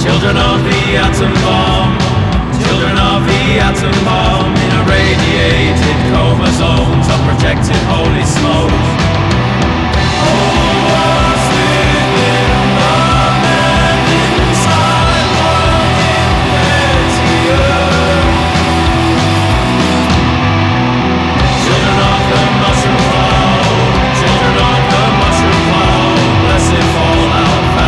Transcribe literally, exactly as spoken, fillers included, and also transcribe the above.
Children of the atom bomb, children of the atom bomb in a radio